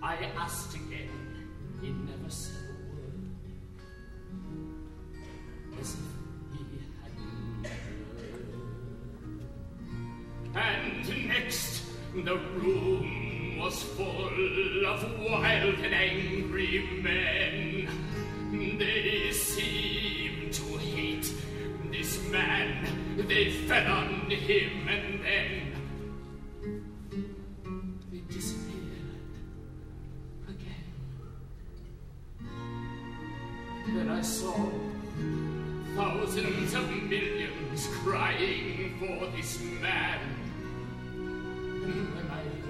I asked again, he never said a word, as if he hadn't heard. And next, the room was full of wild and angry men. They seemed to hate this man. They fell on him, and then they disappeared again. Then I saw thousands of millions crying for this man. And then I